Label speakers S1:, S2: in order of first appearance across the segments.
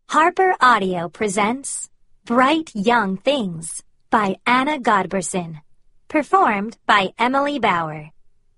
S1: Harper Audio presents Bright Young Things by Anna Godberson, performed by Emily Bauer.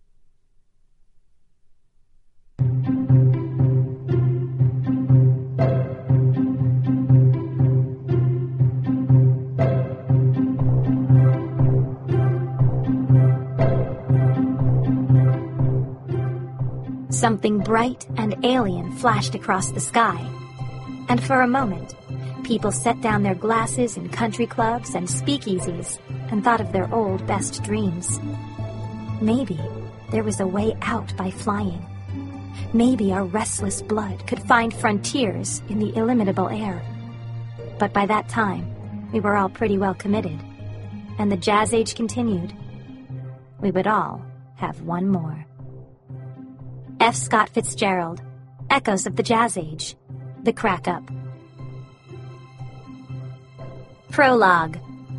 S1: Something bright and alien flashed across the sky, and for a moment, people set down their glasses in country clubs and speakeasies and thought of their old best dreams. Maybe there was a way out by flying. Maybe our restless blood could find frontiers in the illimitable air. But by that time, we were all pretty well committed, and the Jazz Age continued. We would all have one more. F. Scott Fitzgerald, Echoes of the Jazz Age, The Crack Up. Prologue.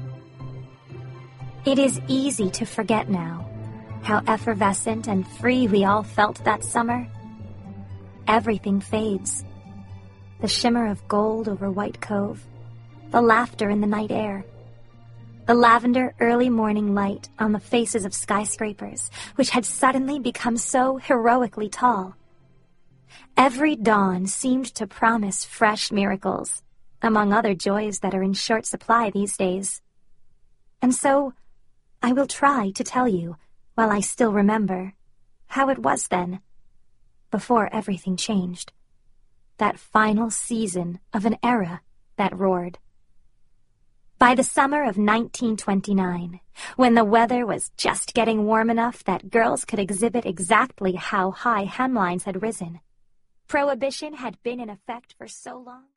S1: It is easy to forget now how effervescent and free we all felt that summer. Everything fades. The shimmer of gold over White Cove, the laughter in the night air, the lavender early morning light on the faces of skyscrapers, which had suddenly become so heroically tall. Every dawn seemed to promise fresh miracles, among other joys that are in short supply these days. And so, I will try to tell you, while I still remember, how it was then, before everything changed. That final season of an era that roared. By the summer of 1929, when the weather was just getting warm enough that girls could exhibit exactly how high hemlines had risen, Prohibition had been in effect for so long.